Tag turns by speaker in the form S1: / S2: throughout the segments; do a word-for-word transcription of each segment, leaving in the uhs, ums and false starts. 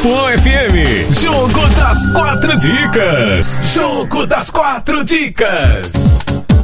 S1: Itapuã F M. Jogo das Quatro Dicas. Jogo das Quatro Dicas.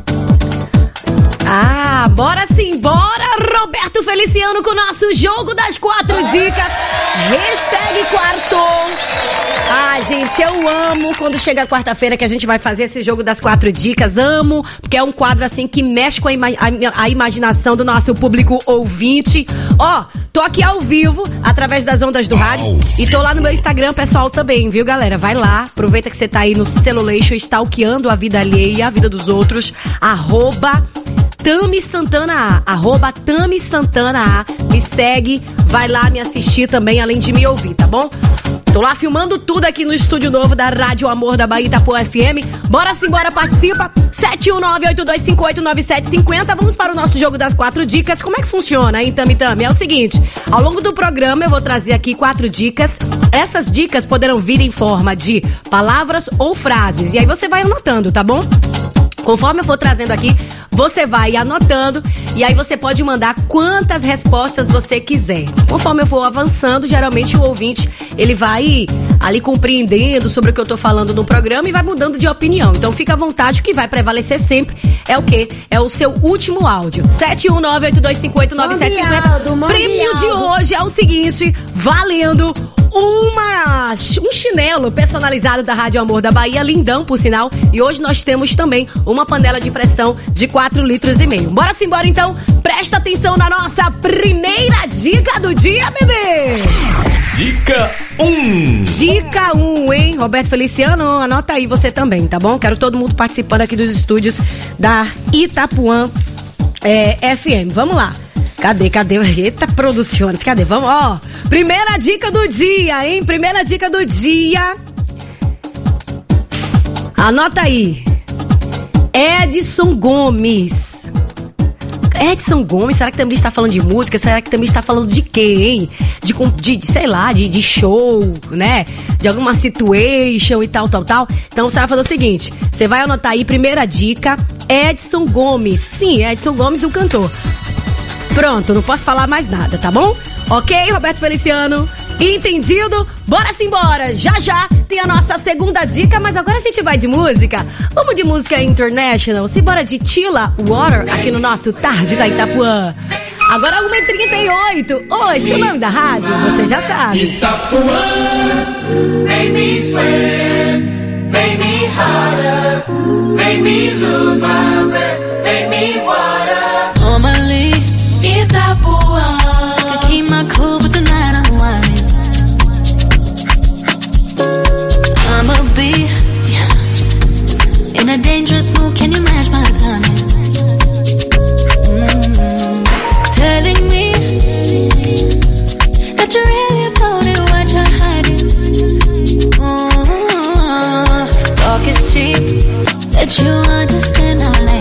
S2: Ah, bora sim, bora, Roberto Feliciano com o nosso Jogo das Quatro Dicas. Hashtag quartou. Ah, gente, eu amo quando chega a quarta-feira que a gente vai fazer esse Jogo das Quatro Dicas. Amo, porque é um quadro assim que mexe com a, ima- a, a imaginação do nosso público ouvinte. Ó, tô aqui ao vivo, através das ondas do rádio. E tô lá no meu Instagram, pessoal, também, viu, galera? Vai lá, aproveita que você tá aí no Celulation, stalkeando a vida alheia, a vida dos outros. Arroba Tami Santana A, arroba Tami Santana A. Me segue, vai lá me assistir também, além de me ouvir, tá bom? Tô lá filmando tudo aqui no estúdio novo da Rádio Amor da Bahia, Itapuã F M. Bora sim, bora, participa. sete um nove, oito dois cinco oito, nove sete cinco zero. Vamos para o nosso Jogo das Quatro Dicas. Como é que funciona, hein, Tami Tami? É o seguinte, ao longo do programa eu vou trazer aqui quatro dicas. Essas dicas poderão vir em forma de palavras ou frases. E aí você vai anotando, tá bom? Conforme eu for trazendo aqui, você vai anotando e aí você pode mandar quantas respostas você quiser. Conforme eu for avançando, geralmente o ouvinte, ele vai ali compreendendo sobre o que eu tô falando no programa e vai mudando de opinião. Então fica à vontade, o que vai prevalecer sempre é o quê? É o seu último áudio. sete um nove, oito dois cinco oito, nove sete cinco zero. Prêmio de hoje é o seguinte, valendo uma, um chinelo personalizado da Rádio Amor da Bahia, lindão por sinal. E hoje nós temos também uma panela de pressão de quatro litros e meio. Bora sim, bora então. Presta atenção na nossa primeira dica do dia, bebê.
S1: Dica um.
S2: Dica um, hein? Roberto Feliciano, anota aí você também, tá bom? Quero todo mundo participando aqui dos estúdios da Itapuã é, F M. Vamos lá. Cadê, cadê? Eita, produções, cadê? Vamos, ó. Primeira dica do dia, hein? Primeira dica do dia. Anota aí. Edson Gomes. Edson Gomes, será que também está falando de música? Será que também está falando de quê, hein? De, de, de sei lá, de, de show, né? De alguma situation e tal, tal, tal. Então você vai fazer o seguinte, você vai anotar aí, primeira dica, Edson Gomes. Sim, Edson Gomes, o cantor. Pronto, não posso falar mais nada, tá bom? Ok, Roberto Feliciano? Entendido? Bora simbora! Já já tem a nossa segunda dica, mas agora a gente vai de música. Vamos de música international. Simbora de Tila Water aqui no nosso Tarde da Itapuã. Agora uma e trinta e oito. Oxe, o nome da rádio, você já sabe.
S3: Itapuã, make me sweat, make me harder, make me lose my breath, make me water.
S4: Normally, Itapuã, I keep my cool, but tonight I'm whining. I'ma be in a dangerous mood, can you match my timing? Mm-hmm. Telling me that you really about it, what you're hiding. Mm-hmm. Talk is cheap, that you understand how late.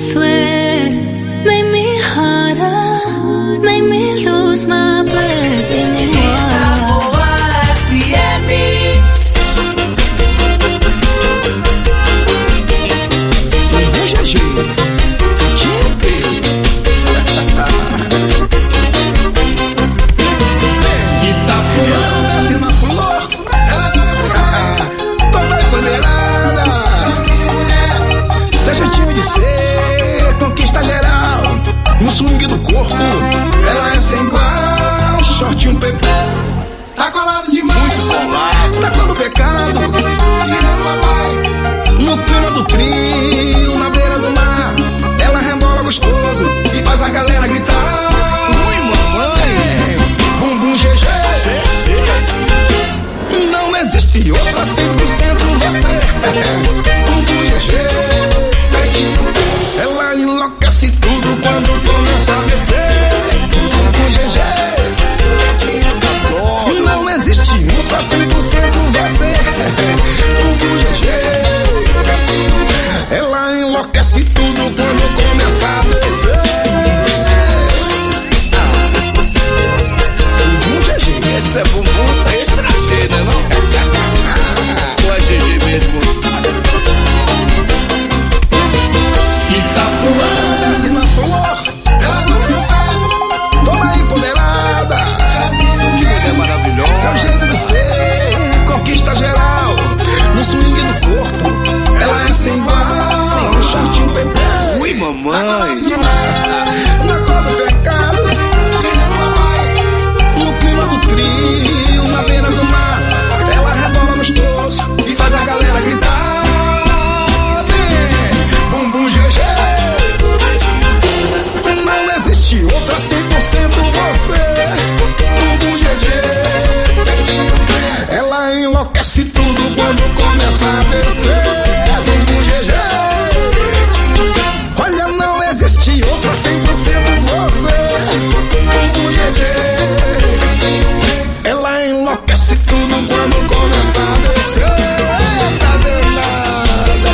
S4: sweat, make me harder, make me lose my breath, make me
S5: no swing do corpo, ela é sem igual. Short um pepe, tá colado demais. Muito colado, tá todo pecado, tirando a paz. No clima do trio, na beira do mar, ela rebola gostoso e faz a galera gritar. Ui, mamãe, bumbum G G, não existe outra cem por cento você. Bumbum G G, ela enlouquece tudo quando começa a descer. Bumbum G G, não existe um pra cem por cento você. Bumbum G G, ela enlouquece tudo quando começa a descer. Bumbum G G, esse é bumbum extra G, né não? Ou é G G mesmo? Itapuã, desce na flor, ela joga no ferro, toma empoderada. Que mulher maravilhosa. Seu jeito de ser conquista geral. No swing do corpo, ela é sem igual. Um shortinho pepeu. Ui, mamãe. Na cor do pecado, tirando a paz. No clima do trio, na beira do mar, ela rebola gostoso e faz a galera gritar. Bumbum G G, não existe outra cem por cento você. Bumbum G G, ela enlouquece tudo quando começa a descer. Bumbum G G, olha, não existe outra cem por cento você. Bumbum G G, ela enlouquece tudo quando começa a descer. Tá danada.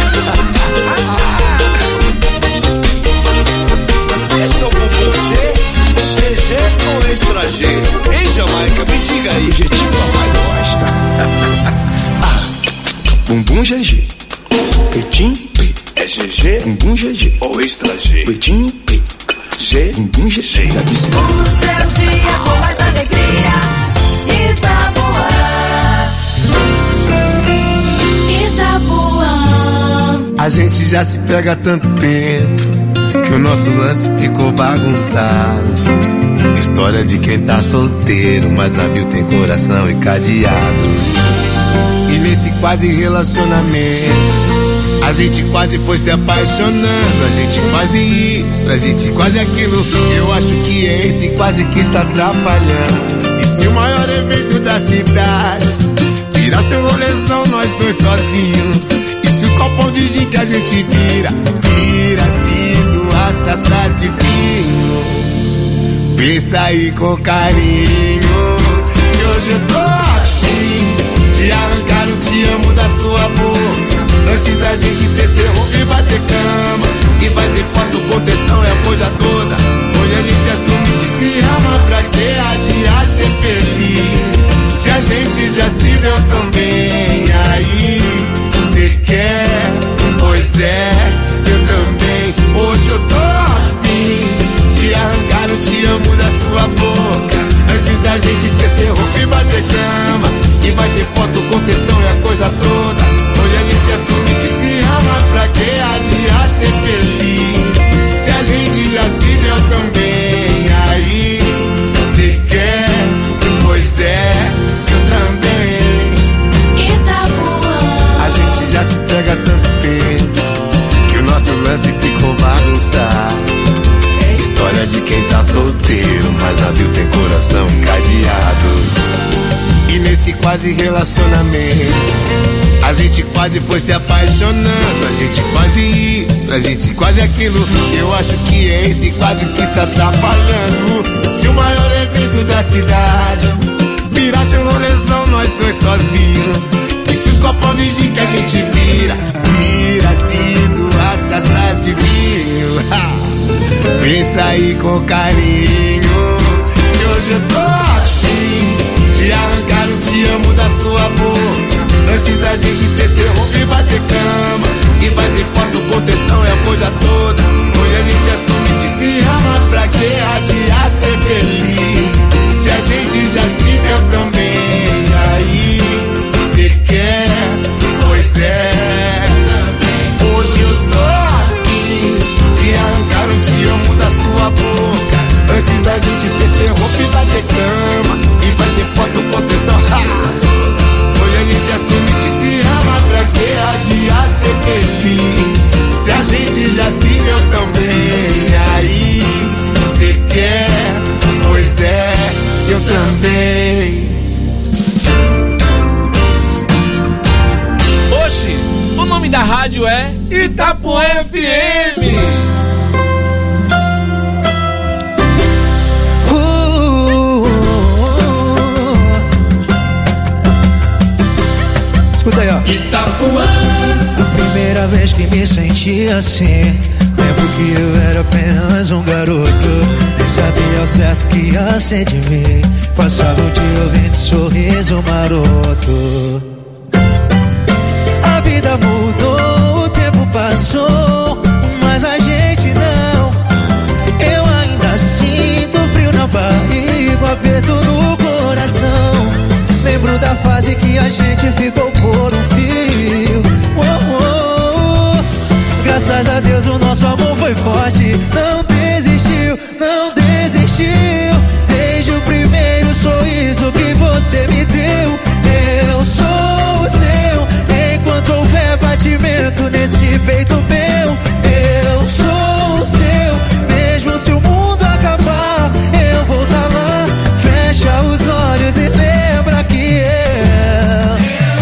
S5: Esse é o bumbum G, G G ou extra G? Ei, Jamaica, me diga aí. O jeitinho que papai gosta. Ah, bumbum G G, peitinho P. É G G, bumbum G G ou extra G? Peitinho P, G, bumbum G G. Já disse.
S3: O seu dia com mais alegria, Itapuã. Itapuã.
S5: A gente já se pega há tanto tempo que o nosso lance ficou bagunçado. História de quem tá solteiro, mas navio tem coração e cadeado. E nesse quase relacionamento, a gente quase foi se apaixonando. A gente quase isso, a gente quase aquilo. Eu acho que é esse quase que está atrapalhando. E se o maior evento da cidade virasse um rolezão, nós dois sozinhos, e se os copos de gin que a gente vira vira-se duas taças de vinho, pensa aí com carinho. E hoje eu tô assim de arrancar o te amo da sua boca, antes da gente descer roupa e bater cama, e vai ter foto com textão e a coisa toda. Hoje a gente assume que se ama pra ter adiar ser feliz. Se a gente já se deu tão bem, aí você quer? Pois é, eu também. Hoje eu tô afim de arrancar o te amo da sua boca, antes da gente descer roupa e bater cama, e vai ter foto com textão e a coisa toda. Hoje a gente assume que se ama pra que adiar ser feliz. Se a gente já se deu tão bem, aí você quer? Pois é, eu também.
S4: Itapuã.
S5: A gente já se pega há tanto tempo que o nosso lance ficou bagunçado. É história de quem tá solteiro, mas navio tem coração cadeado. E nesse quase relacionamento, a gente quase foi se apaixonando. A gente quase isso, a gente quase aquilo. Eu acho que é esse quase que está atrapalhando. Se o maior evento da cidade virasse um rolezão, nós dois sozinhos, e se os copos de gin que a gente vira vira-se duas taças de vinho, Pensa aí com carinho, que hoje eu tô afim de arrancar o te amo da sua boca, antes da gente tecer roupa e bater cama, e bater foto por textão e a coisa toda. Hoje a gente assume que se ama, pra que adiar ser feliz, se a gente já se deu também. Aí cê quer, pois é, hoje eu tô afim de arrancar um te amo da sua boca, antes da gente tecer roupa e bater cama, e bater foto com textão. Hoje a gente assume que se ama, pra que adiar ser feliz, se a gente já se deu também. Aí cê quer, pois é, eu também.
S1: Oxi, o nome da rádio é Itapuã F M.
S6: Escuta aí, ó. Itapuã. A primeira vez que me senti assim, lembro que eu era apenas um garoto, nem sabia ao certo que ia ser de mim. Passava o dia ouvindo sorriso maroto. A vida mudou, o tempo passou, mas a gente não. Eu ainda sinto frio na barriga, aperto no coração. Lembro da fase que a gente ficou por um fio. Oh, oh, oh. Graças a Deus o nosso amor foi forte, não desistiu, não desistiu. Desde o primeiro sorriso que você me deu, eu sou o seu. Enquanto houver batimento nesse peito meu, eu sou o seu. Mesmo se o mundo acabar, eu vou tá lá. Fecha os olhos e lembra que eu,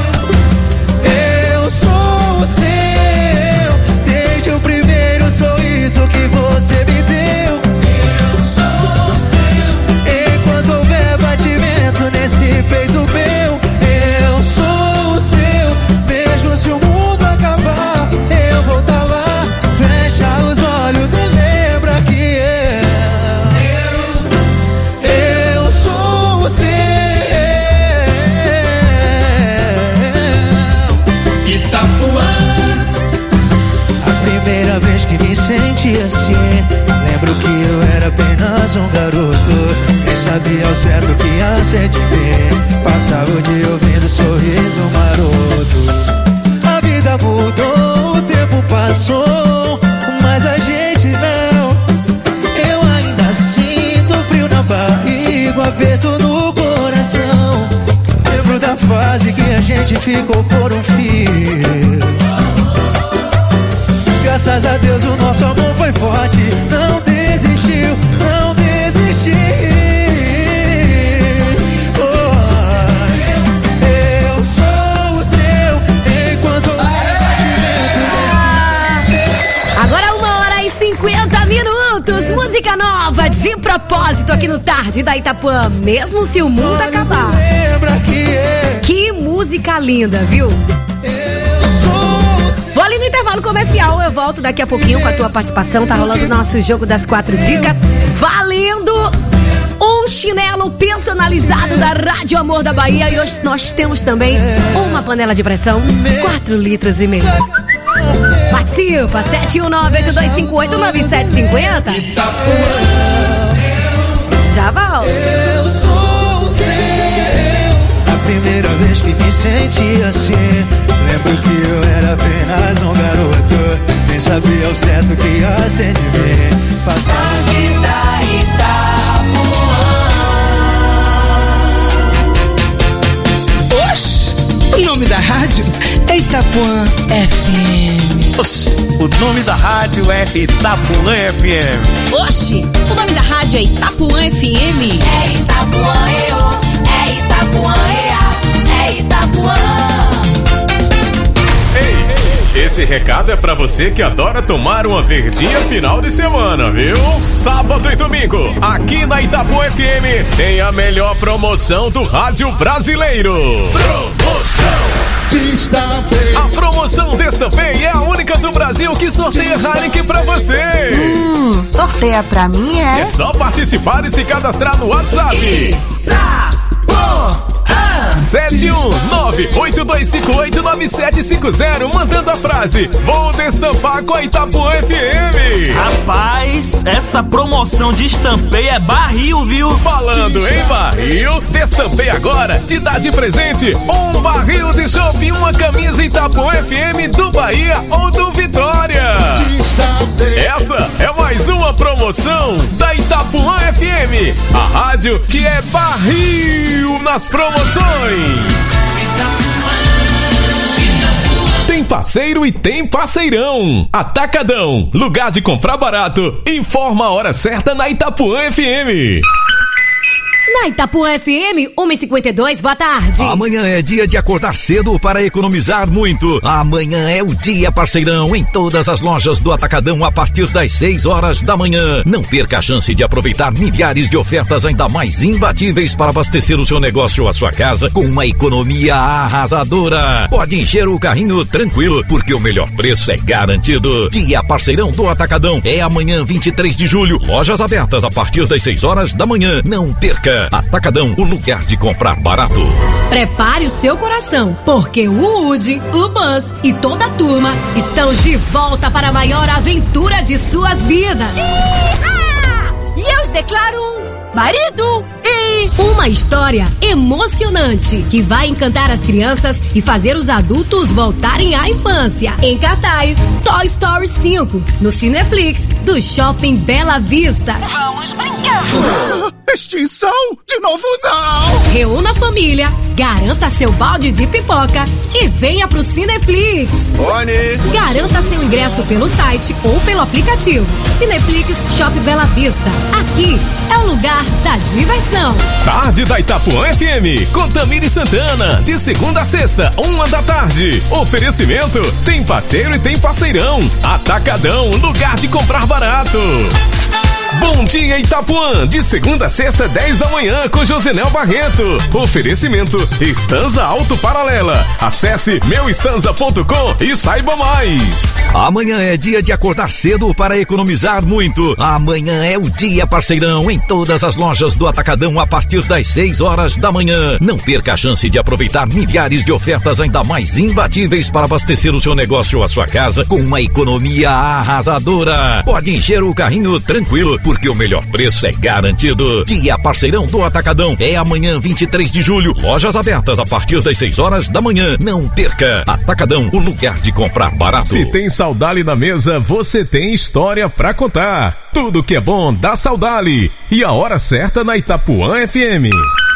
S6: eu sou o seu. Desde o primeiro sorriso que você me deu, eu sou o seu. Enquanto houver batimento nesse peito meu, eu sou o seu. Mesmo se o mundo acabar, eu vou tá lá. Fecha os olhos e lembra que eu, eu sou o seu. Itapuã. A primeira vez que me senti assim, lembro que eu era apenas um garoto, nem sabia ao certo o que ia ser de mim. Passava o dia ouvindo sorriso maroto. A vida mudou, o tempo passou, mas a gente não. Eu ainda sinto frio na barriga, aperto no coração. Lembro da fase que a gente ficou por um fio. Graças a Deus o nosso amor foi forte, não desistiu, não desistiu. Oh, eu sou o seu. Enquanto
S2: Agora uma hora e cinquenta minutos. Música nova de propósito aqui no Tarde da Itapuã, mesmo se o mundo acabar. Que música linda, viu? Vou ali no intervalo comercial, eu volto daqui a pouquinho com a tua participação. Tá rolando o nosso jogo das quatro dicas, valendo um chinelo personalizado da Rádio Amor da Bahia. E hoje nós temos também uma panela de pressão, quatro litros e meio. Participa, sete um nove, oito dois cinco oito, nove sete cinco zero. Já volto.
S6: Eu sou o seu. A primeira vez que me senti assim, lembro que eu era apenas um garoto, nem sabia ao certo que ia ser de mim. Passava de Itapuã.
S7: Oxi, o nome da rádio é Itapuã F M.
S1: Oxi, o nome da rádio é Itapuã F M.
S7: Oxi, o nome da rádio é Itapuã F M.
S4: É Itapuã, eu, é Itapuã, é, é Itapuã.
S1: Ei, esse recado é pra você que adora tomar uma verdinha final de semana, viu? Sábado e domingo, aqui na Itapuã F M, tem a melhor promoção do rádio brasileiro. Promoção A promoção Destampei é a única do Brasil que sorteia Heineken pra você.
S8: Hum, sorteia pra mim, é?
S1: É só participar e se cadastrar no WhatsApp. sete um nove oito dois cinco oito nove sete cinco zero, mandando a frase: vou destampar com a Itapuã F M.
S9: Rapaz, essa promoção de Destampei é barril, viu?
S1: Falando em barril, Destampei agora te dá de presente um barril de chopp e uma camisa Itapuã F M do Bahia ou do Vitória. Essa é mais uma promoção da Itapuã F M, a rádio que é barril nas promoções. Tem parceiro e tem parceirão. Atacadão, lugar de comprar barato. Informa a hora certa na Itapuã F M.
S2: Na Itapuã F M, uma e cinquenta e dois, boa tarde.
S10: Amanhã é dia de acordar cedo para economizar muito. Amanhã é o dia parceirão em todas as lojas do Atacadão a partir das seis horas da manhã. Não perca a chance de aproveitar milhares de ofertas ainda mais imbatíveis para abastecer o seu negócio ou a sua casa com uma economia arrasadora. Pode encher o carrinho tranquilo, porque o melhor preço é garantido. Dia parceirão do Atacadão é amanhã, vinte e três de julho. Lojas abertas a partir das seis horas da manhã. Não perca. Atacadão, o lugar de comprar barato.
S2: Prepare o seu coração, porque o Woody, o Buzz e toda a turma estão de volta para a maior aventura de suas vidas.
S8: E eu os declaro um marido e
S2: uma história emocionante que vai encantar as crianças e fazer os adultos voltarem à infância. Em cartaz, Toy Story cinco, no Cineflix do Shopping Bela Vista.
S8: Vamos brincar!
S11: Extinção? De novo não!
S2: Reúna a família, garanta seu balde de pipoca e venha pro Cineflix.
S11: Fone!
S2: Garanta seu ingresso pelo site ou pelo aplicativo. Cineflix Shopping Bela Vista. Aqui é o lugar da diversão.
S1: Tarde da Itapuã F M, com Tamiri Santana, de segunda a sexta, uma da tarde. Oferecimento, tem parceiro e tem parceirão. Atacadão, lugar de comprar barato. Bom dia Itapuã, de segunda a sexta, dez da manhã, com Josenel Barreto. Oferecimento, Estanza Auto Paralela. Acesse meu estanza ponto com e saiba mais.
S10: Amanhã é dia de acordar cedo para economizar muito. Amanhã é o dia parceirão em todas as lojas do Atacadão a partir das seis horas da manhã. Não perca a chance de aproveitar milhares de ofertas ainda mais imbatíveis para abastecer o seu negócio ou a sua casa com uma economia arrasadora. Pode encher o carrinho tranquilo, porque o melhor preço é garantido. Dia parceirão do Atacadão é amanhã, vinte e três de julho. Lojas abertas a partir das seis horas da manhã. Não perca. Atacadão, o lugar de comprar barato.
S1: Se tem Saudale na mesa, você tem história pra contar. Tudo que é bom dá Saudale. E a hora certa na Itapuã F M.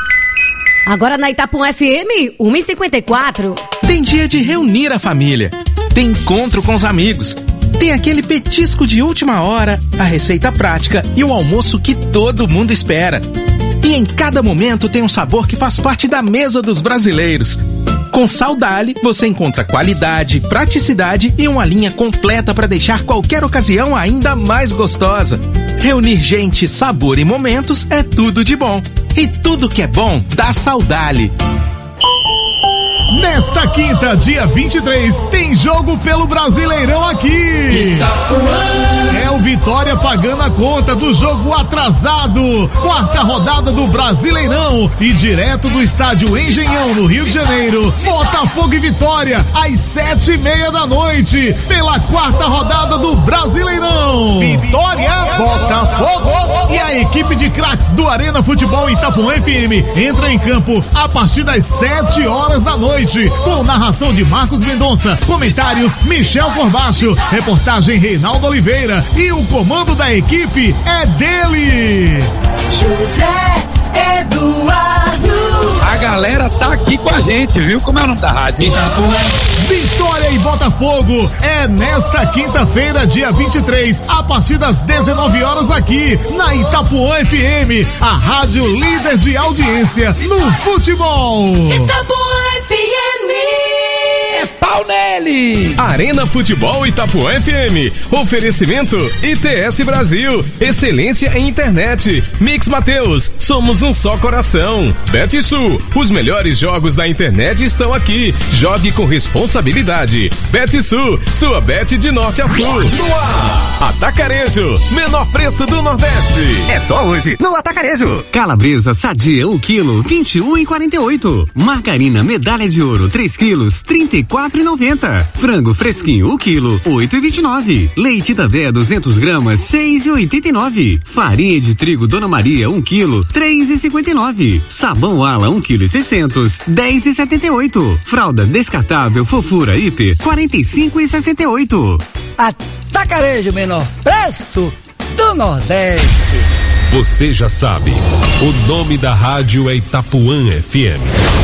S2: Agora na Itapuã F M, uma e cinquenta e quatro.
S12: Tem dia de reunir a família. Tem encontro com os amigos. Tem aquele petisco de última hora, a receita prática e o almoço que todo mundo espera. E em cada momento tem um sabor que faz parte da mesa dos brasileiros. Com Saudale, você encontra qualidade, praticidade e uma linha completa para deixar qualquer ocasião ainda mais gostosa. Reunir gente, sabor e momentos é tudo de bom. E tudo que é bom dá Saudale.
S13: Nesta quinta, dia vinte e três, tem jogo pelo Brasileirão aqui. Itapuã. É o Vitória pagando a conta do jogo atrasado. Quarta rodada do Brasileirão. E direto do estádio Engenhão, no Rio de Janeiro, Botafogo e Vitória, às sete e meia da noite, pela quarta rodada do Brasileirão. Vitória, Botafogo. E a equipe de craques do Arena Futebol Itapuã F M entra em campo a partir das sete horas da noite. Com narração de Marcos Mendonça, comentários Michel Corbacho, reportagem Reinaldo Oliveira e o comando da equipe é dele,
S3: José Eduardo.
S14: A galera tá aqui com a gente, viu? Como é o nome da rádio?
S13: Itapuã. Vitória e Botafogo é nesta quinta-feira, dia vinte e três, a partir das dezenove horas aqui na Itapuã F M, a rádio líder de audiência no futebol.
S3: Itapuã F M.
S15: pau nele!
S1: Arena Futebol Itapuã F M. Oferecimento I T S Brasil. Excelência em internet. Mix Mateus. Somos um só coração. BetSul. Os melhores jogos da internet estão aqui. Jogue com responsabilidade. BetSul. Sua bet de norte a sul. No ar. Atacarejo. Menor preço do Nordeste.
S16: É só hoje no Atacarejo. Calabresa sadia o quilo vinte e um e quarenta e oito. Margarina medalha de ouro três quilos trinta e quatro e noventa. Frango fresquinho o quilo oito e vinte e nove. Leite Dadé duzentos gramas seis e oitenta e nove. Farinha de trigo Dona Maria um quilo três e cinquenta e nove. Sabão Ala um quilo e seiscentos dez e setenta e oito. Fralda descartável Fofura Hiper quarenta e cinco e sessenta e oito.
S15: Atacarejo, menor preço do Nordeste.
S17: Você já sabe, o nome da rádio é Itapuã F M.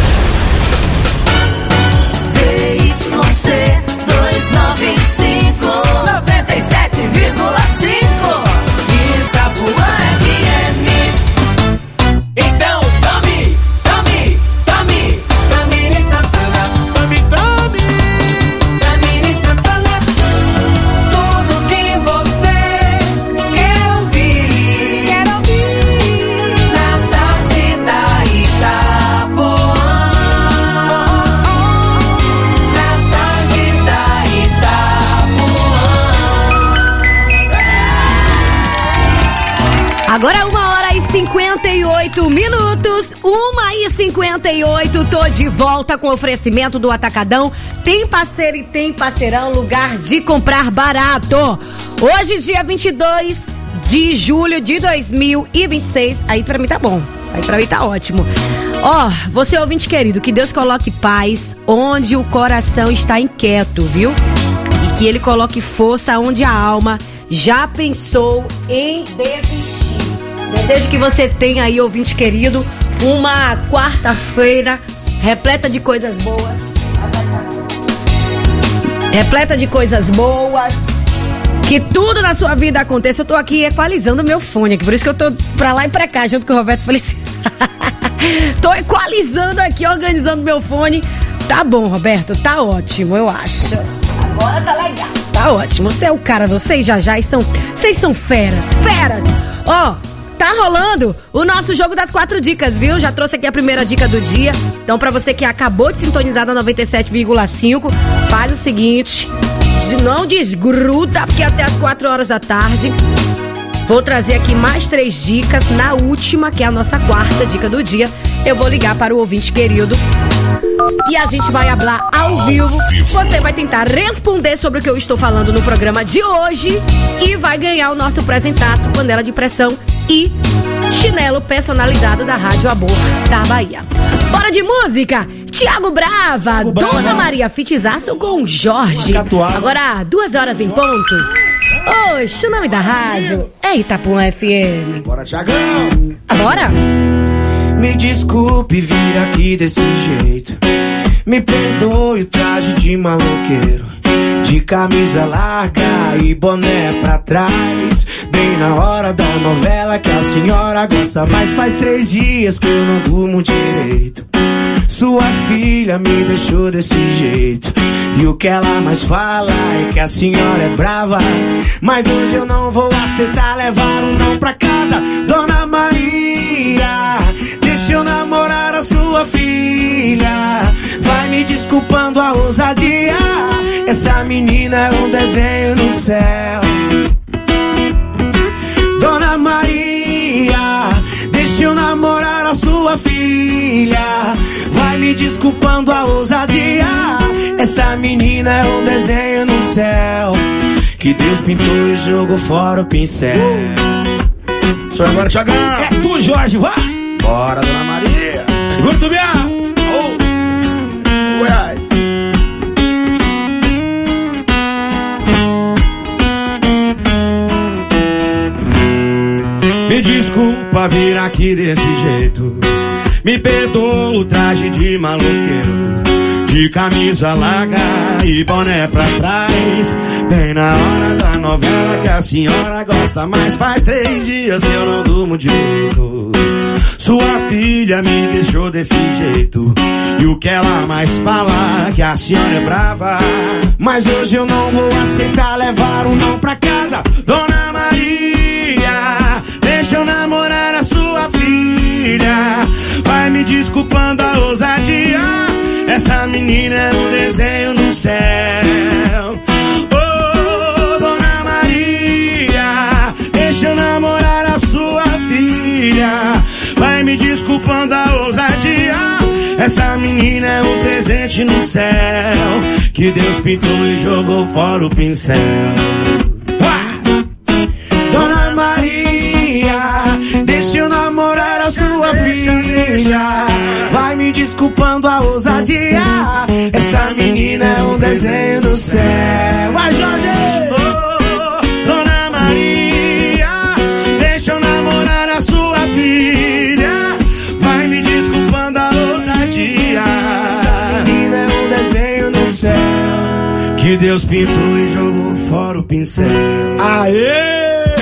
S3: Z Y C duzentos e noventa e cinco, noventa e sete vírgula cinco. Itapuã F M. Então tome, tome, tome, Tamires Santana, tome, tome, Tamires Santana. Tudo que você quer ouvir, quer ouvir na tarde da Itapuã. Na tarde da Itapuã.
S2: Agora uma hora e cinquenta e oito minutos, uma e cinquenta e oito, tô de volta com o oferecimento do Atacadão. Tem parceiro e tem parceirão, lugar de comprar barato. Hoje, dia vinte e dois de julho de dois mil e vinte e seis, aí pra mim tá bom, aí pra mim tá ótimo. Ó, oh, você ouvinte querido, que Deus coloque paz onde o coração está inquieto, viu? E que Ele coloque força onde a alma já pensou em desistir. Desejo que você tenha aí, ouvinte querido, uma quarta-feira repleta de coisas boas. Repleta de coisas boas. Que tudo na sua vida aconteça. Eu tô aqui equalizando meu fone aqui, por isso que eu tô pra lá e pra cá, junto com o Roberto Feliciano. Tô equalizando aqui, organizando meu fone. Tá bom, Roberto, tá ótimo, eu acho. Agora tá legal, tá ótimo. Você é o cara, vocês já já são, vocês são feras, feras. Ó, tá rolando o nosso jogo das quatro dicas, viu? Já trouxe aqui a primeira dica do dia. Então, pra você que acabou de sintonizar na noventa e sete vírgula cinco, faz o seguinte, não desgruda, porque até as quatro horas da tarde vou trazer aqui mais três dicas. Na última, que é a nossa quarta dica do dia, eu vou ligar para o ouvinte querido e a gente vai hablar ao vivo. Você vai tentar responder sobre o que eu estou falando no programa de hoje e vai ganhar o nosso presentaço, panela de pressão e chinelo personalizado da Rádio Amor da Bahia. Bora de música! Tiago Brava, Thiago Dona Brava. Maria Fitizaço com Jorge. Agora, duas horas em ponto. Oxe, o nome da rádio é Itapuã F M.
S18: Bora, Tiagão!
S2: Bora!
S18: Me desculpe vir aqui desse jeito. Me perdoe o traje de maloqueiro, de camisa larga e boné pra trás, bem na hora da novela que a senhora gosta. Mas faz três dias que eu não durmo direito. Sua filha me deixou desse jeito, e o que ela mais fala é que a senhora é brava. Mas hoje eu não vou aceitar levar um não pra casa. Dona Maria, deixa eu namorar a sua filha. Vai me desculpando a ousadia, essa menina é um desenho no céu. Dona Maria, deixa eu namorar a sua filha. Vai me desculpando a ousadia, essa menina é um desenho no céu, que Deus pintou e jogou fora o pincel. uh. Só agora, Tiagão. É tu, Jorge, vai! Bora, Dona Maria. Segura o tubião. Oh. Goiás. Me desculpa vir aqui desse jeito. Me perdoa o traje de maloqueiro, de camisa larga e boné pra trás, bem na hora da novela que a senhora gosta. Mas faz três dias que eu não durmo direito. Sua filha me deixou desse jeito, e o que ela mais fala que a senhora é brava. Mas hoje eu não vou aceitar levar um não pra casa. Dona Maria, deixa eu namorar a sua filha. Vai me desculpando a ousadia, essa menina é um desenho no céu. Oh, Dona Maria, deixa eu namorar a sua filha. Vai me desculpando a ousadia, essa menina é um presente no céu, que Deus pintou e jogou fora o pincel. Uá! Dona Maria, deixa eu namorar a sua filha. Vai me desculpando a ousadia, essa menina é um desenho do céu. Vai, Jorge! Oh, Dona Maria, deixa eu namorar a sua filha. Vai me desculpando a ousadia, essa menina é um desenho do céu, que Deus pintou e jogou fora o pincel. Aê!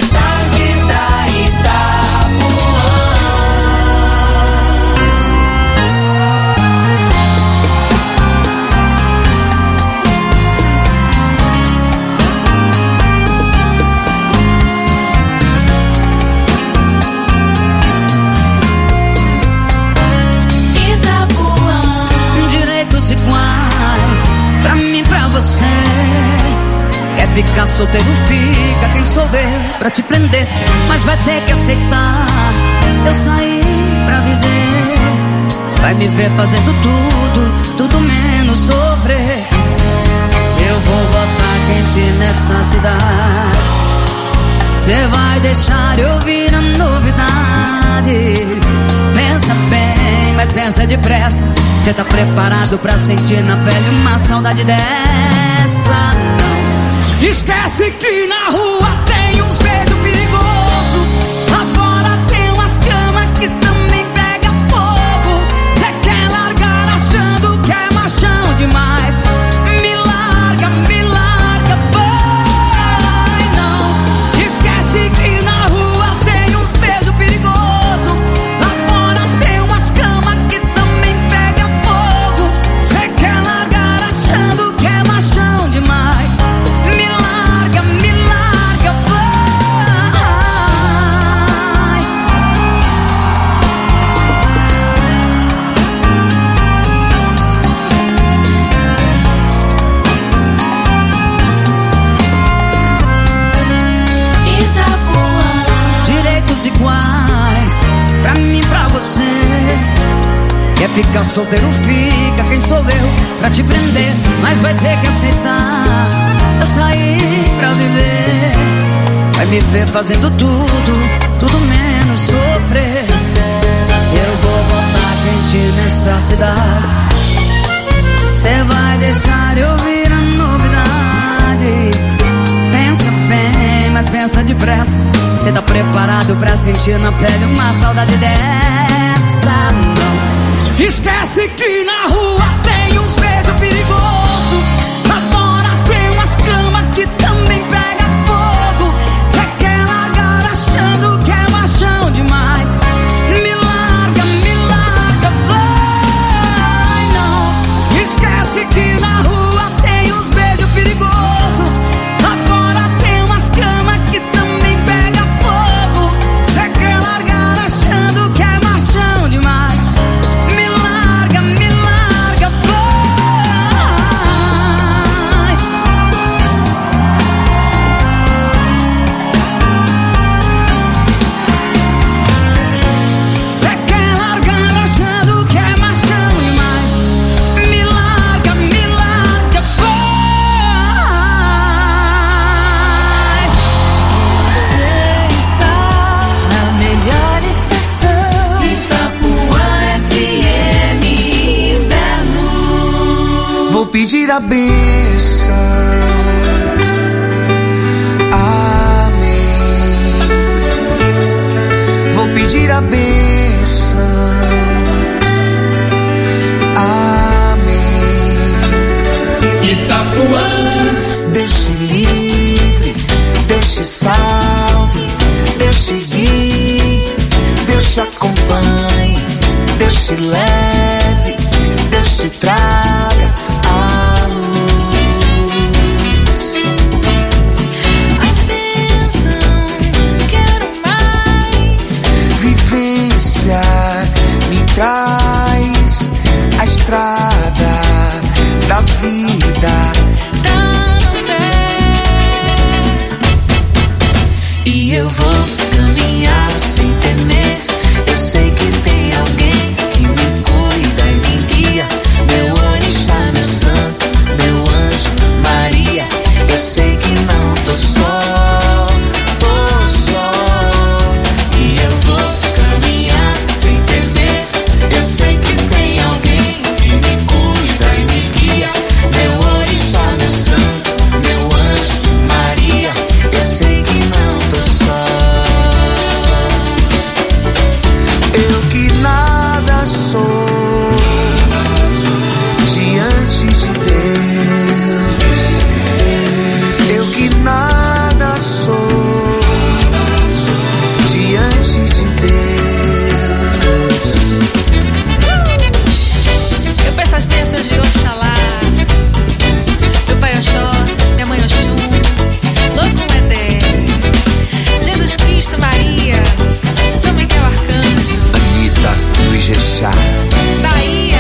S15: Pra mim, pra você. Quer ficar solteiro, fica. Quem sou eu pra te prender? Mas vai ter que aceitar. Eu saí pra viver. Vai me ver fazendo tudo, tudo menos sofrer. Eu vou botar quente nessa cidade. Cê vai deixar eu ouvir a novidade. Pensa bem, mas pensa depressa. Cê tá preparado pra sentir na pele uma saudade dessa? Não. Esquece que na rua tem uns beijos perigosos. Lá fora tem umas camas que também pega fogo. Cê quer largar achando que é machão demais. Me larga, me larga, vai. Não. Esquece que na rua tem uns beijos perigosos. Lá fora tem umas camas que também pega fogo. Cê quer largar achando que é machão demais. Me larga, me larga, vai. Itapuã. Direitos iguais, pra mim, pra você. Quer ficar solteiro, fica. Quem sou eu pra te prender? Mas vai ter que aceitar. Eu saí pra viver. Vai me ver fazendo tudo, tudo menos sofrer. Eu vou botar quente nessa cidade. Cê vai deixar eu ouvir a novidade. Pensa bem, mas pensa depressa. Cê tá preparado pra sentir na pele uma saudade dessa? Não. Esquece que na rua tem uns beijos perigosos. Lá fora tem umas camas que também pega fogo. Cê quer largar achando que é machão demais. Me larga, me larga, vai. Não. Esquece que na rua tem uns beijos perigosos. Lá fora tem umas camas que também pega fogo. Cê quer largar achando que é machão demais. Me larga, me larga, vai. Cê quer largar achando que é machão demais. Me larga, me larga, vai.
S3: Você está na melhor estação, Itapuã F M Inverno.
S6: Vou pedir a bênção. Amém. Vou pedir a bênção. Amém. Itapuã. Deixe livre, deixe salve, deixe guie, deixe acompanhe. te leve, Deus te traga a luz.
S4: A bênção, quero mais.
S6: Vivência me traz a estrada da vida.
S4: Tá no pé.
S6: E eu vou caminhar sem temer. Eu sei que tem alguém que me cuida e me guia. Meu orixá, meu santo, meu anjo, Maria. Eu sei que não tô só, tô só. E eu vou caminhar sem temer. Eu sei que tem alguém que me cuida e me guia. Meu orixá, meu santo, meu anjo, Maria. Eu sei que não tô só. Eu que nada sou diante de Deus. Eu que nada sou diante de Deus.
S4: Eu peço as bênçãos de Oxalá, meu pai Oxóssi, minha mãe Oxum, Louco Edé, Jesus Cristo, Maria, São Miguel Arcanjo,
S6: Anitta do Ijexá.
S4: Bahia.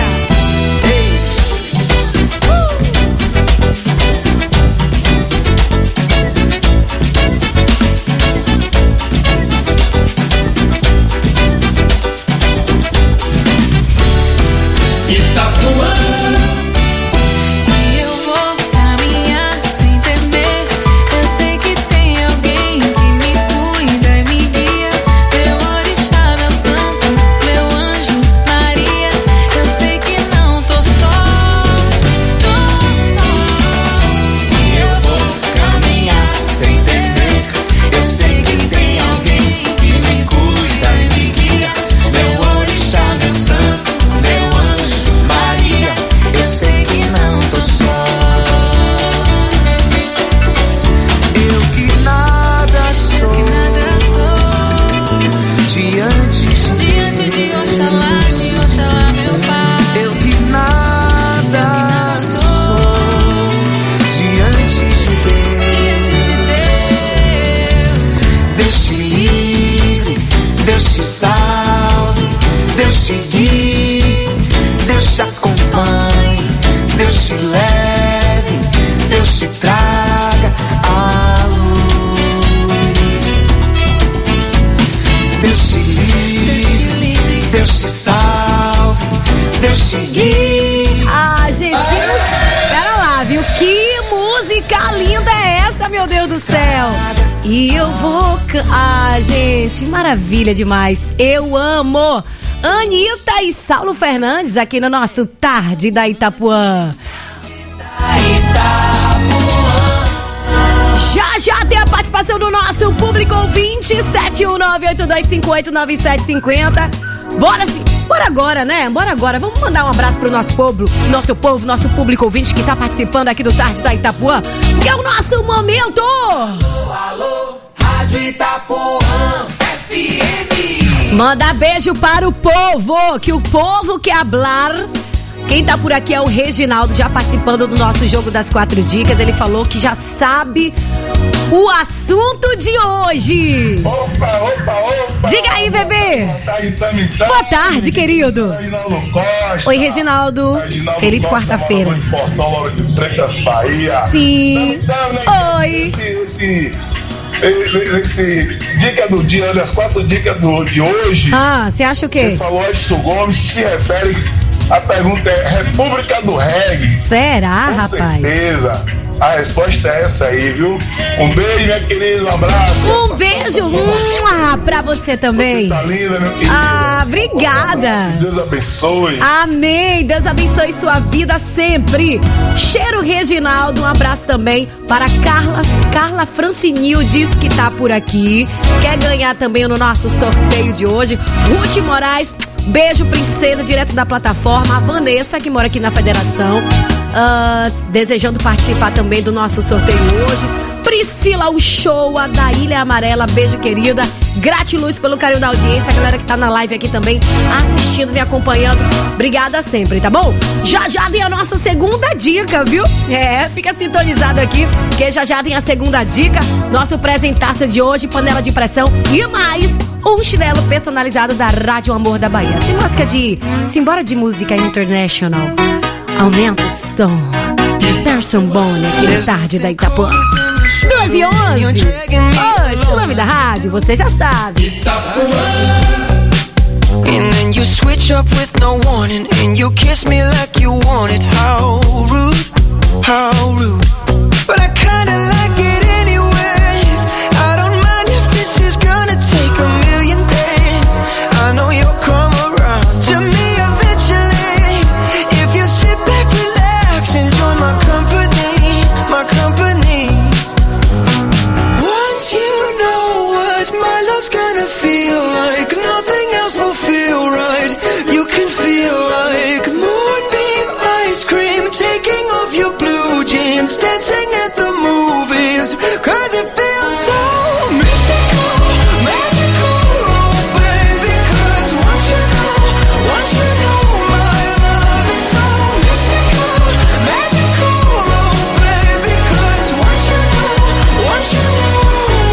S4: E eu vou caminhar sem temer. Eu sei que tem alguém que me cuida e me guia. Meu orixá, meu santo, meu anjo, Maria. Eu sei que não tô só, tô só.
S6: E eu vou caminhar sem temer. Eu sei que tem alguém que me cuida e me guia. Meu orixá, meu santo, meu anjo, Maria. Eu sei que não tô só. Eu que nada sou diante de
S4: Diante de Oxalá, de Oxalá, meu pai.
S6: Eu que nada sou diante de Deus. Deus te livre, Deus te salve, Deus te guie, Deus te acompanhe, Deus te leve, Deus te traga a luz. Deus te livre, Deus te salve, Deus te guie.
S2: Ah, gente, que música. Pera lá, viu? Que música linda é essa, meu Deus do céu? E eu vou. ca- Ah, gente, maravilha demais. Eu amo. Anitta e Saulo Fernandes aqui no nosso Tarde da Itapuã. Já já tem a participação do nosso público ouvinte, sete um nove oito dois cinco oito nove sete cinco zero. Bora sim, bora agora, né? Bora agora. Vamos mandar um abraço pro nosso povo, nosso povo, nosso público ouvinte que tá participando aqui do Tarde da Itapuã, porque é o nosso momento.
S3: Alô, Rádio Itapuã F M.
S2: Manda beijo para o povo, que o povo quer hablar. Quem tá por aqui é o Reginaldo, já participando do nosso Jogo das Quatro Dicas. Ele falou que já sabe o assunto de hoje.
S19: Opa, opa, opa.
S2: Diga aí, bebê.
S19: Boa tarde, Tami, Tami.
S2: Boa tarde, querido.
S19: Reginaldo Costa.
S2: Oi, Reginaldo.
S19: Reginaldo
S2: Feliz
S19: Costa,
S2: quarta-feira.
S19: morador de Portão, Lauro de Freitas, Bahia.
S2: Sim.
S19: Tami, Tami,
S2: Oi.
S19: Esse, esse, esse dica do dia, das quatro dicas do, de hoje.
S2: Ah, você acha o quê?
S19: Você falou Edson Gomes, se refere. A pergunta é República do Reggae.
S2: Será,
S19: Com
S2: rapaz?
S19: certeza. A resposta é essa aí, viu? Um beijo, minha querida, um abraço.
S2: Um beijo mua, pra você também.
S19: Você tá linda, meu querido.
S2: Ah, obrigada.
S19: Deus abençoe.
S2: Amém. Deus abençoe sua vida sempre. Cheiro Reginaldo, um abraço também para Carla, Carla Francinil, diz que tá por aqui. Quer ganhar também no nosso sorteio de hoje. Ruth Moraes, beijo, princesa, direto da plataforma. A Vanessa, que mora aqui na Federação, uh, desejando participar também do nosso sorteio hoje. Priscila Uchoa, da Ilha Amarela. Beijo, querida. Gratiluz pelo carinho da audiência. A galera que tá na live aqui também, assistindo, me acompanhando. Obrigada sempre, tá bom? Já já tem a nossa segunda dica, viu? É, fica sintonizado aqui, porque já já tem a segunda dica. Nosso presentaço de hoje, panela de pressão e mais um chinelo personalizado da Rádio Amor da Bahia. Sem música de... Simbora de música international. Aumenta o som. Person Bone, aqui na tarde da Itapuã. duas e onze. Oxe, o nome da rádio, você já sabe.
S20: And then you switch up with no warning, and you kiss me like you want it. How rude, how rude. But I kinda like it anyways. I don't mind if this is gonna take a million days. I know you'll come around to me eventually. If you sit back, relax, enjoy my company, my company. Once you know what my love's gonna feel like, nothing else will feel right. You can feel like moonbeam ice cream, taking off your blue jeans, dancing at the movies. Cause it feels so mystical, magical, oh baby. Cause once you know, once you know my love is so mystical, magical, oh baby. Cause once you know, once you know,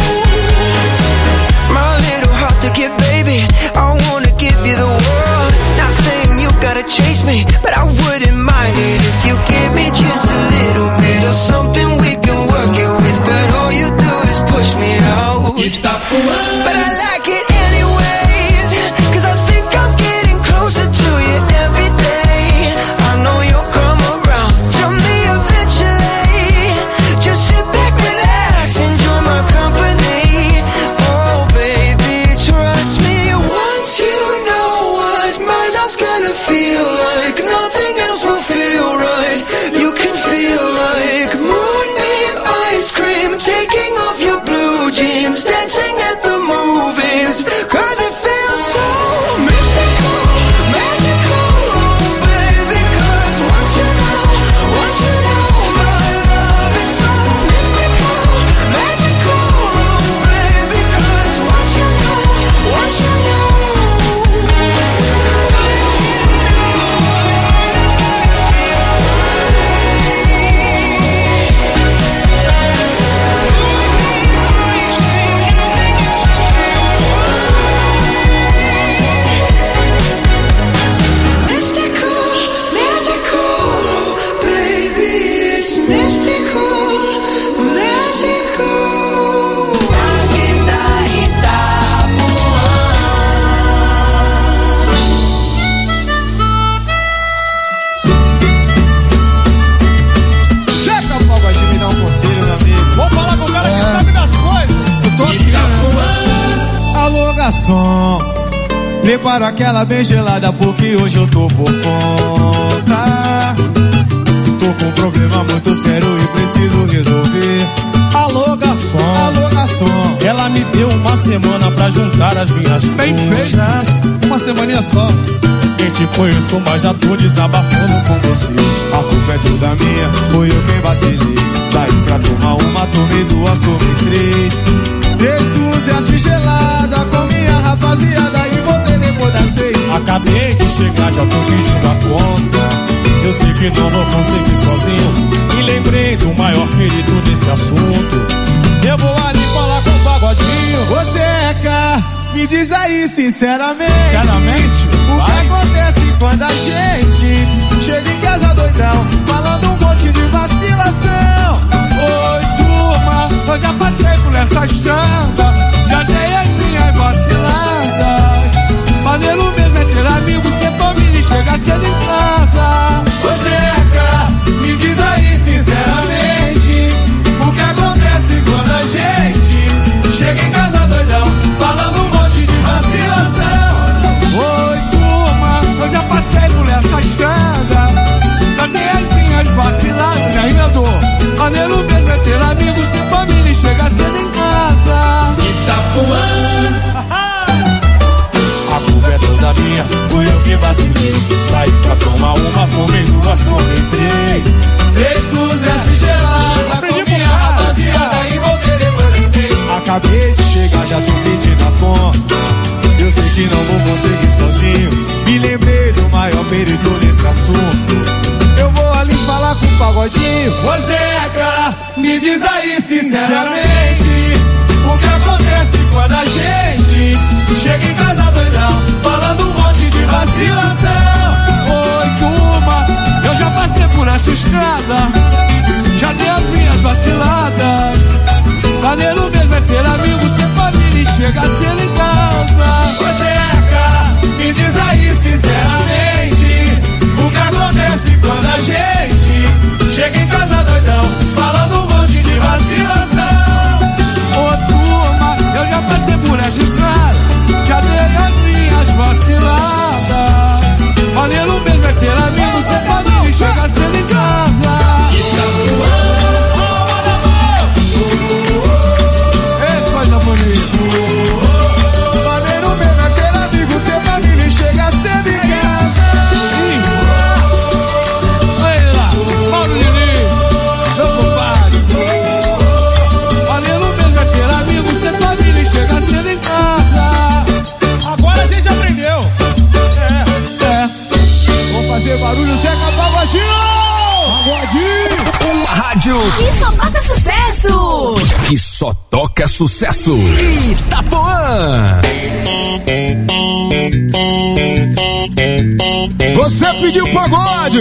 S20: my little heart to get, baby, I wanna give you the world. Not saying you gotta chase me, but I wouldn't mind it if you give me just a little bit of something we can work it with. But all you do is push me out. But I like it anyways, cause I think I'm getting closer to you every day. I know you'll come around to me eventually. Just sit back, relax, enjoy my company. Oh baby, trust me. Once you know what my love's gonna feel like, nothing else will feel right. You can feel like moonbeam ice cream, taking off your blue jeans, dancing at the movies. Cause it feels so mystical, magical, oh baby. Cause once you know, once you know my love is so mystical, magical, oh baby. Cause once you know, once you know.
S21: Garçom, prepara aquela bem gelada, porque hoje eu tô por conta. Tô com um problema muito sério e preciso resolver. Alô garçom, alô garçom, ela me deu uma semana pra juntar as minhas bem coisas. Uma semaninha só. Nem te conheço, mas já tô desabafando com você. A culpa é toda minha, foi eu quem vacilei. Saí pra tomar uma, tomei duas, tomei três. Três dúzias gelada com minha rapaziada e voltei depois das seis. Acabei de chegar, já tô pedindo a conta. Eu sei que não vou conseguir sozinho e lembrei do maior perito desse assunto. Eu vou ali falar com o pagodinho. Você é cá, me diz aí sinceramente, sinceramente o vai. Que acontece quando a gente chega em casa doidão, falando um monte de vacilação.
S22: Oi turma, eu já passei por essa estrada, já dei as minhas vaciladas. Maneiro mesmo é ter amigo, ser família e chegar cedo em casa.
S21: Você é cá, me diz aí sinceramente o que acontece quando a gente chega em casa doidão, falando um monte de vacilação.
S22: Oi turma, eu já passei por essa estrada, já dei as minhas vaciladas, ainda dou. Maneiro mesmo é ter amigo, ser família e chegar cedo em casa.
S21: Itapuã. A culpa é toda minha, fui eu que vacilei. Saí pra tomar uma, tomei duas, tomei três. Três dúzias de gelada com minha rapaziada e voltei. acabei de chegar, já tô pedindo a conta. Eu sei que não vou conseguir sozinho. Me lembrei do maior perito nesse assunto. Eu vou ali falar com o Pagodinho. Ô Zeca, me diz aí sinceramente, o que acontece quando a gente chega em casa doidão, falando um monte de vacilação.
S22: Oi, turma, eu já passei por essa estrada, já dei as minhas vaciladas. Maneiro mesmo é ter amigos, ser família e chegar cedo em casa.
S21: Ô Zeca, me diz aí sinceramente, o que acontece quando a gente chega em casa doidão, falando um monte de vacilação.
S22: Ô turma, eu já passei por essa estrada, já dei as minhas vaciladas. Maneiro mesmo é ter amigos, ser família e chegar cedo em casa.
S21: Ei, coisa bonita. Maneiro mesmo é ter amigos, ser família e chegar cedo em casa.
S22: Olha lá, Paulo Lili, meu compadre. Maneiro mesmo é ter amigos, ser família e chegar cedo em casa.
S21: Agora a gente aprendeu. É, é. Vamos fazer barulho, Zeca Pagodinho! Pagodinho!
S1: Uma rádio
S2: que só toca sucesso!
S1: Que só toca sucesso! Itapuã!
S11: Você pediu pagode!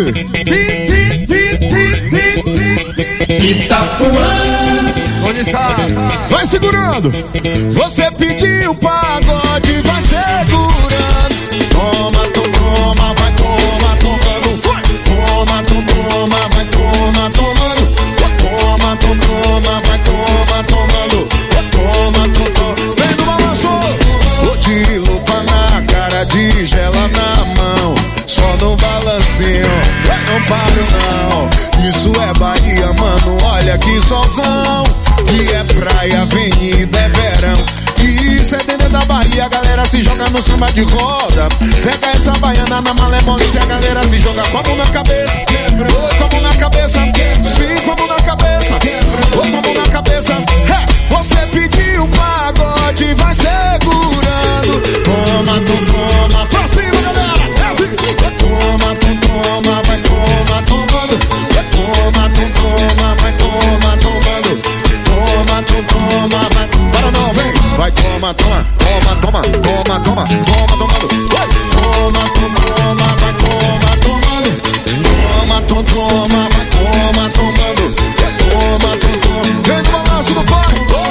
S21: Itapuã!
S22: Onde está?
S11: Vai segurando! Você pediu pagode, vai segurando! Toma, toma, vai toma, tomando! Toma, toma, vai toma, tomando! Toma, toma, vai toma, tomando! Toma, toma, vem no balanço! Vou de lupa na cara, de gela na mão, só no balancinho, não paro não. Isso é Bahia, mano, olha que solzão. E é praia, avenida, é verão. E isso é dentro da Bahia, a galera se joga no samba de roda. Pega essa baiana na malemole, se a galera se joga com a mão na cabeça, ou com a mão na cabeça, sim, com a mão na cabeça, ou com a mão na cabeça. É, você pediu pagode, vai segurando. Toma, tu toma, pra cima, galera, é assim. Toma, tu toma, vai toma, tomando. Toma, tu toma, vai toma, tomando. Toma, tu toma, vai. Para não, vem. Vai, toma, toma, toma, toma, toma, toma, toma, tomando. Vai. Toma, tu toma, vai, toma, tomando. Toma, tu toma, vai, toma, tomando. Toma, tu toma. Vem do balanço do pai.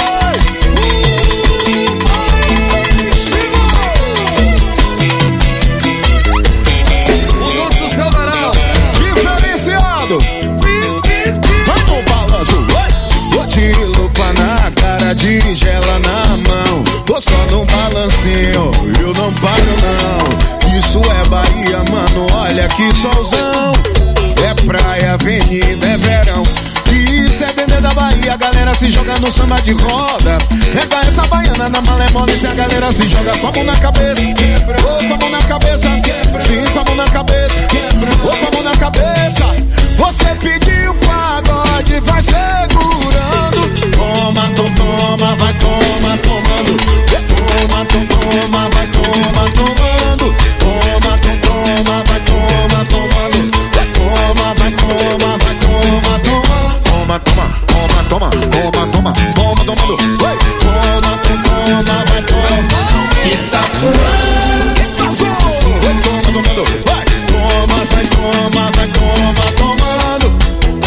S22: O dono dos camarão.
S11: Diferenciado. Vai no balanço, vai. Vou de lupa na cara, de gela na mão, tô só no balancinho, eu não paro não. Isso é Bahia, mano, olha que solzão. É praia, avenida, é verão. E isso é dentro da Bahia, a galera se joga no samba de roda. Pega essa baiana na malemole, se a galera se joga com a mão na cabeça, ou com a mão na cabeça, sim, com a mão na cabeça, ou com a mão na cabeça. Você pediu pagode, vai segurando. Toma, tu toma, vai toma, tomando. Toma, tu toma, vai toma, tomando. Toma, tu toma, vai toma, tomando. Toma, vai toma, vai toma, tomando. Toma, toma, toma, toma, toma, toma, toma, tomando. Vai. Toma, tu toma, vai toma. Itapuã. Vai toma, tomando. Vai. Toma, vai toma, vai toma, tomando.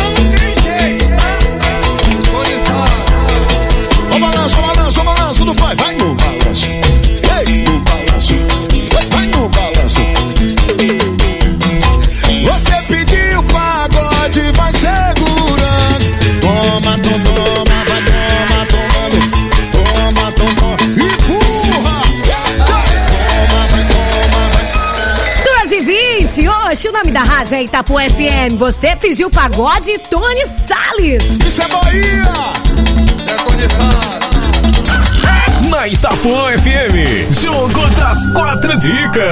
S11: O balanço, o balanço, o balanço do pai. Vai no balanço. Ei, no balanço. Vai no balanço. Você pediu pagode, vai segurando. Toma, tu toma, vai toma, tomando. Toma, tu toma, empurra. Toma, vai toma, vai.
S2: duas e vinte, hoje o nome da rádio é Itapuã F M. Você pediu pagode, Tony Salles.
S11: Isso é Bahia.
S1: Na Itapuã F M, Jogo das Quatro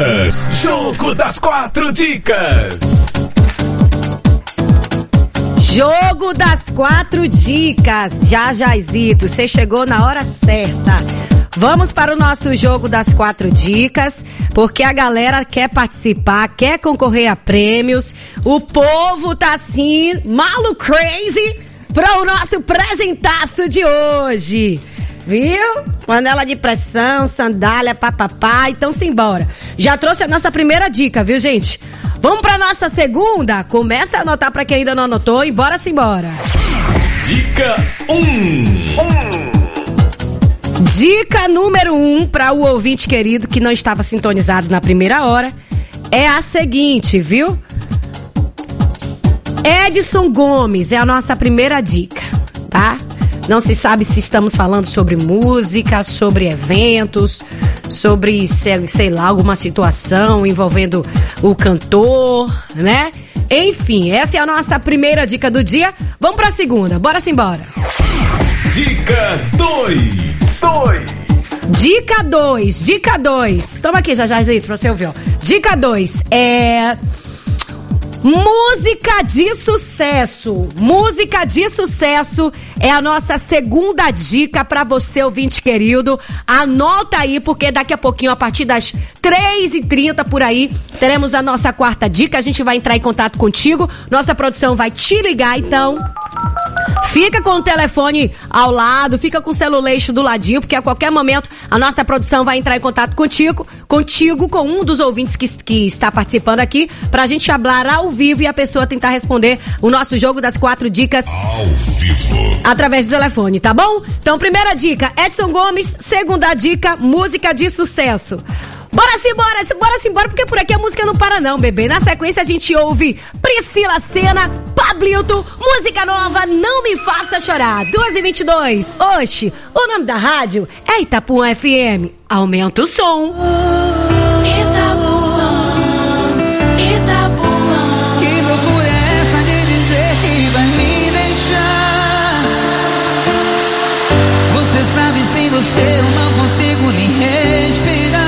S1: Dicas. Jogo das Quatro Dicas.
S2: Jogo das quatro dicas. Já, Jaizito, você chegou na hora certa. Vamos para o nosso jogo das quatro dicas, porque a galera quer participar, quer concorrer a prêmios. O povo tá assim, malu crazy, para o nosso presentaço de hoje. Viu? Panela de pressão, sandália, papapá, então simbora. Já trouxe a nossa primeira dica, viu, gente? Vamos pra nossa segunda? Começa a anotar pra quem ainda não anotou e bora simbora.
S1: Dica um.
S2: Dica número um para o ouvinte querido que não estava sintonizado na primeira hora é a seguinte, viu? Edson Gomes é a nossa primeira dica, tá? Não se sabe se estamos falando sobre música, sobre eventos, sobre, sei, sei lá, alguma situação envolvendo o cantor, né? Enfim, essa é a nossa primeira dica do dia. Vamos pra segunda, bora simbora.
S1: Dica dois.
S2: Dica dois, dica dois. Toma aqui, já já, pra você ouvir, ó. Dica dois é... música de sucesso. Música de sucesso é a nossa segunda dica pra você, ouvinte querido. Anota aí, porque daqui a pouquinho, a partir das três e trinta por aí, teremos a nossa quarta dica. A gente vai entrar em contato contigo. Nossa produção vai te ligar, então... fica com o telefone ao lado, fica com o celuleixo do ladinho, porque a qualquer momento a nossa produção vai entrar em contato contigo, contigo, com um dos ouvintes que, que está participando aqui, pra gente falar ao vivo e a pessoa tentar responder o nosso jogo das quatro dicas
S1: ao vivo,
S2: através do telefone, tá bom? Então, primeira dica, Edson Gomes. Segunda dica, música de sucesso. Bora simbora, bora simbora, porque por aqui a música não para não, bebê. Na sequência a gente ouve Priscila Senna, Pablito, música nova, Não Me Faça Chorar. duas e vinte e dois. Oxe, o nome da rádio é Itapuã F M. Aumenta o som.
S20: Itapuã, Itapuã. Que loucura é essa de dizer que vai me deixar? Você sabe, sem você eu não consigo nem respirar.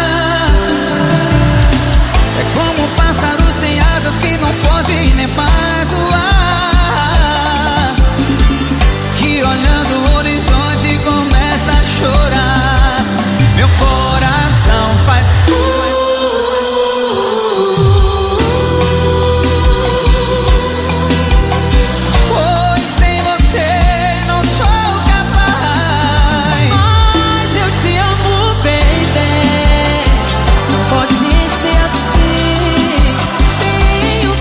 S20: Nem mais o ar, que olhando o horizonte começa a chorar. Meu coração faz pois sem você não sou capaz. Mas eu te amo, baby. Não pode ser assim. Tenho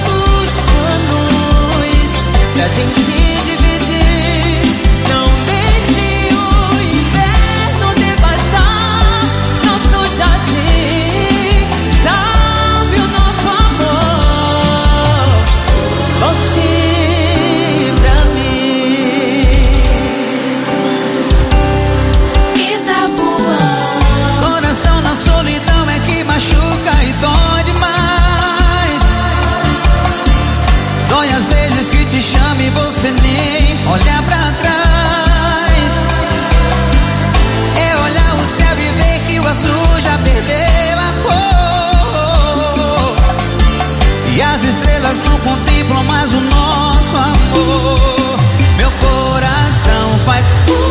S20: a gente dividir, não deixe o inverno devastar nosso jardim. Salve o nosso amor, volte pra mim. Itapuã. Coração na solidão é que machuca e dói demais. Dói às vezes que te chama e você nem olha pra trás. É olhar o céu e ver que o azul já perdeu a cor. E as estrelas não contemplam mais o nosso amor. Meu coração faz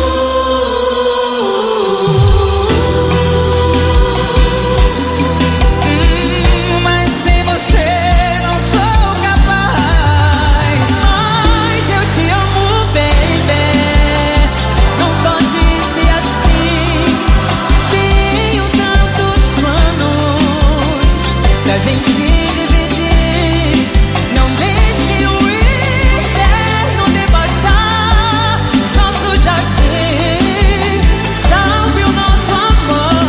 S20: mas sem você não sou capaz. Mas eu te amo, baby. Não pode ser assim. Tenho tantos planos pra gente dividir. Não deixe o inverno devastar nosso jardim. Salve o nosso amor,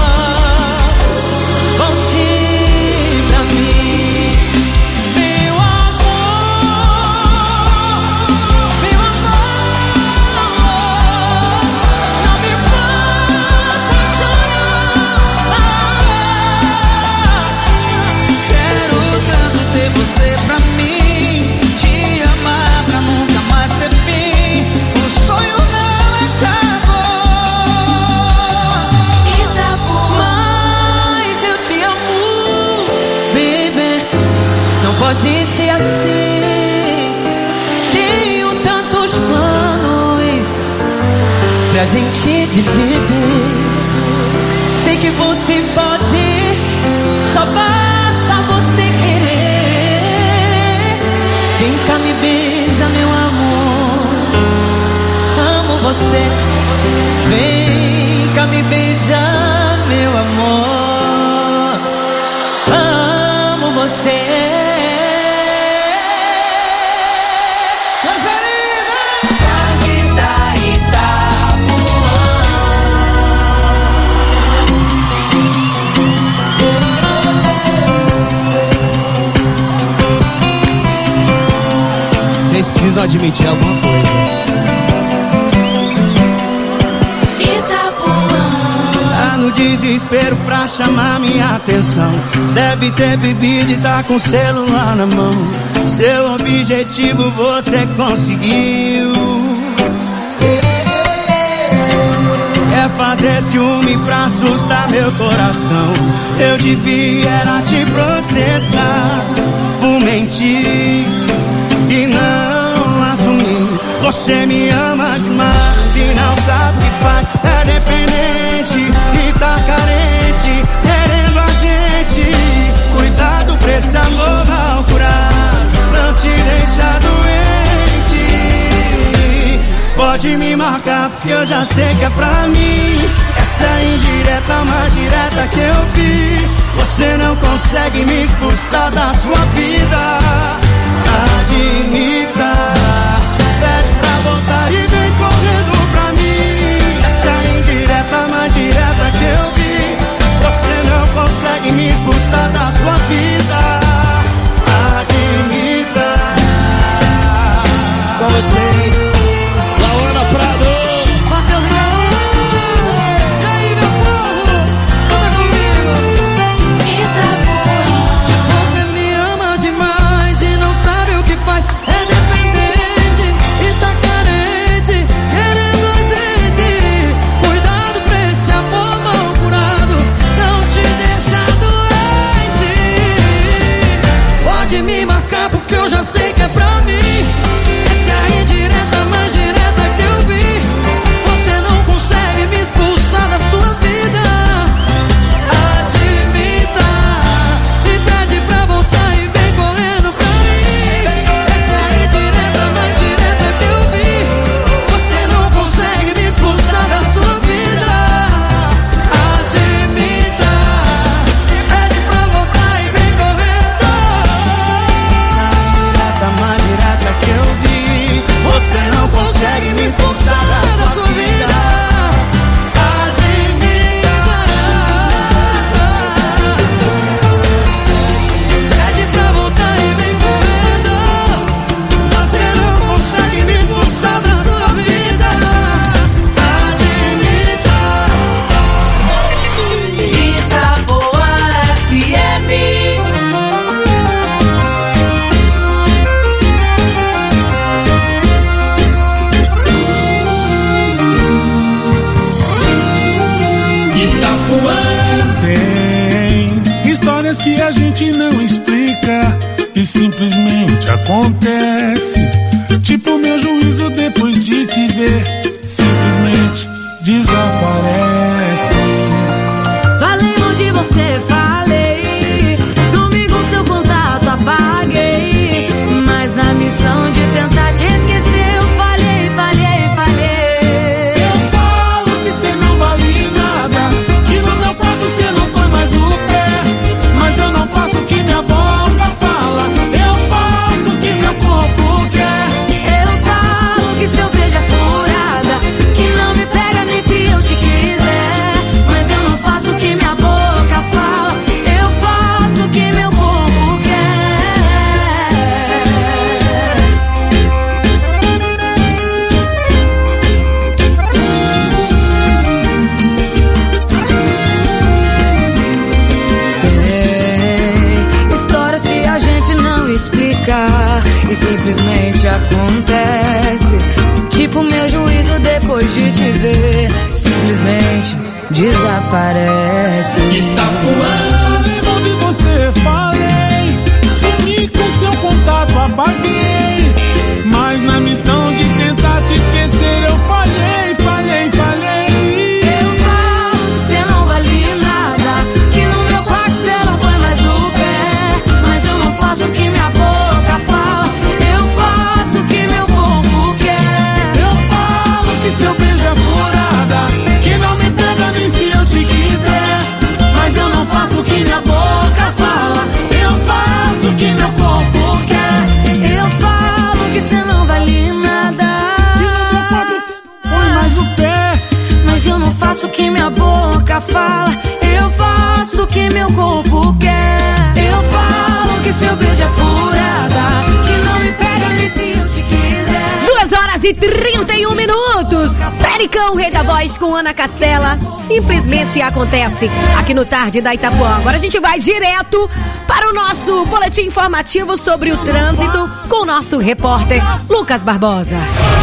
S20: volte pra mim. Meu amor, meu amor, não me faça chorar. Quero tanto ter você pra mim, te amar pra nunca mais ter fim. O sonho não acabou. Mas eu te amo, baby. Não pode ser assim.
S5: pra gente dividir. Sei que você pode, só basta você querer. Vem cá, me beija, meu amor, amo você. Vem cá, me beija, meu amor, amo você.
S21: Vocês precisam admitir alguma coisa.
S5: Tá no desespero pra chamar minha atenção. Deve ter bebido e tá com o celular na mão. Seu objetivo você conseguiu. É fazer ciúme pra assustar meu coração. Eu devia era te processar por mentir e não assumir. Você me ama demais e não sabe o que faz. É dependente e tá carente, querendo a gente. Cuidado pra esse amor mal curado não te deixa doente. Pode me marcar porque eu já sei que é pra mim. Essa é indireta, mais direta que eu vi. Você não consegue me expulsar da sua vida. Admita, pede pra voltar e vem correndo pra mim. Essa é indireta, mais direta que eu vi. Você não consegue me expulsar da sua vida. Admita.
S21: Com vocês, Lauana Prado,
S5: Matheus e Gaúcho. E aí, meu povo, conta comigo. Você me ama demais e não sabe o que faz. É dependente e tá carente, querendo a gente. Cuidado pra esse amor mal curado não te deixa doente. Pode me marcar porque eu já sei que é pra mim. Essa é a indireta, mais direta que eu vi. Você não consegue me expulsar da sua vida. Admita e pede pra voltar e vem correndo pra mim. Essa é a indireta, mais direta que eu vi. Você não consegue me expulsar da sua vida. Admita, pede pra voltar e vem correndo. Essa é a indireta, mais direta que eu vi. Você não consegue me expulsar da sua vida. Pede pra voltar e vem correndo. Você não consegue me expulsar da sua vida. Admita. Itaboa F M.
S7: Tem histórias que a gente não explica e simplesmente acontece. Tipo meu juízo depois de te ver, simplesmente desaparece.
S4: Falei onde você, falei. Sumi com seu contato, apaguei. Mas na missão de tentar te esquecer, eu falhei, falhei, falhei.
S7: Eu falo que cê não vale nada, que no meu quarto cê não põe mais o pé. Mas eu não faço o que minha boca fala, eu faço o que meu corpo quer.
S4: Eu falo que seu beijo é furada, que não me pega nem se eu te quiser. Mas eu não faço o que minha boca fala, eu faço o que meu corpo quer. Tem histórias que a gente não explica e simplesmente acontece. Tipo meu juízo depois de te ver, simplesmente desaparece.
S7: Falei onde você, falei. Sumi com seu contato, apaguei. Mas na missão de tentar te esquecer, eu falhei, falhei, falhei.
S4: seja furada, que não me pega nem se eu te quiser.
S2: duas horas e trinta e um minutos. Pericão, rei da voz com Ana Castela. Simplesmente acontece aqui no Tarde da Itapuã. Agora a gente vai direto para o nosso boletim informativo sobre o trânsito com o nosso repórter Lucas Barbosa.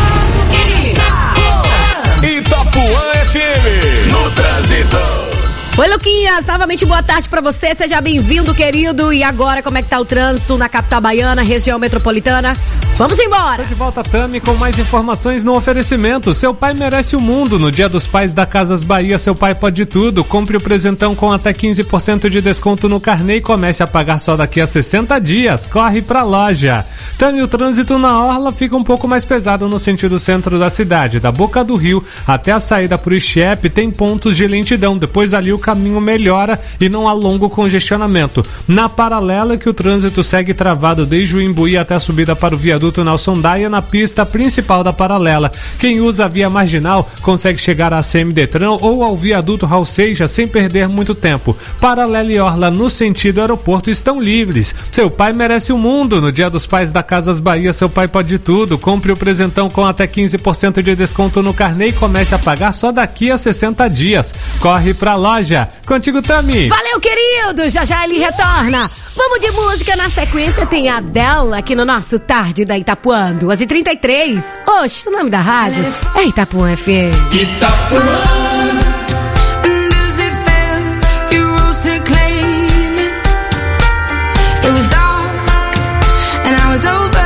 S1: Itapuã F M, no trânsito.
S2: Oi, Luquinhas, novamente boa tarde pra você, seja bem-vindo, querido. E agora, como é que tá o trânsito na capital baiana, região metropolitana? Vamos embora!
S8: Tô de volta, Tami, com mais informações no oferecimento. Seu pai merece o mundo. No Dia dos Pais da Casas Bahia, seu pai pode tudo. Compre o presentão com até quinze por cento de desconto no carnê e comece a pagar só daqui a sessenta dias. Corre pra loja. Tami, o trânsito na orla fica um pouco mais pesado no sentido centro da cidade. Da Boca do Rio até a saída pro Ixepe tem pontos de lentidão. Depois ali o caminho melhora e não há longo congestionamento. Na paralela que o trânsito segue travado desde o Imbuí até a subida para o viaduto Nelson Daia na pista principal da paralela. Quem usa a via marginal consegue chegar à C M Detran ou ao viaduto Raul Seixas sem perder muito tempo. Paralela e orla no sentido aeroporto estão livres. Seu pai merece o mundo. No Dia dos Pais da Casas Bahia, seu pai pode tudo. Compre o presentão com até quinze por cento de desconto no carnê e comece a pagar só daqui a sessenta dias. Corre pra loja. Contigo, Tami.
S2: Valeu, querido. Já já ele retorna. Vamos de música. Na sequência tem a Adele aqui no nosso Tarde da Itapuã. duas e trinta e três. Oxe, o nome da rádio é Itapuã F M.
S4: Itapuã. Does it feel you rose to claim it? It was dark and I was over